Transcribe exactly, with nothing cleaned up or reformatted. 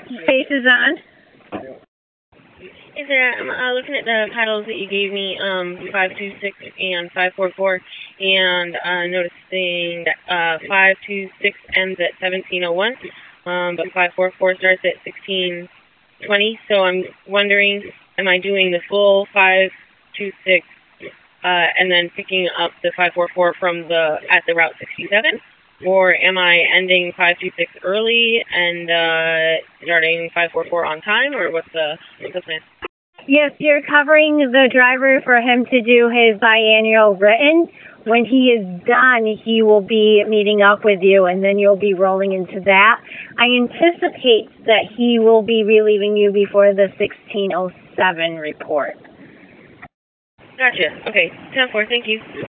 Face is on. Hey there, I'm uh, looking at the paddles that you gave me, um, five two six and five four four, and uh, noticing that uh, five two six ends at seventeen oh one, um, but five four four starts at sixteen twenty, so I'm wondering, am I doing the full five two six uh, and then picking up the five four four from the at the Route sixty-seven? Or am I ending five two six early and uh, starting five four four on time, or what's the, what's the plan? Yes, you're covering the driver for him to do his biannual written. When he is done, he will be meeting up with you, and then you'll be rolling into that. I anticipate that he will be relieving you before the sixteen oh seven report. Gotcha. Okay, ten four, thank you.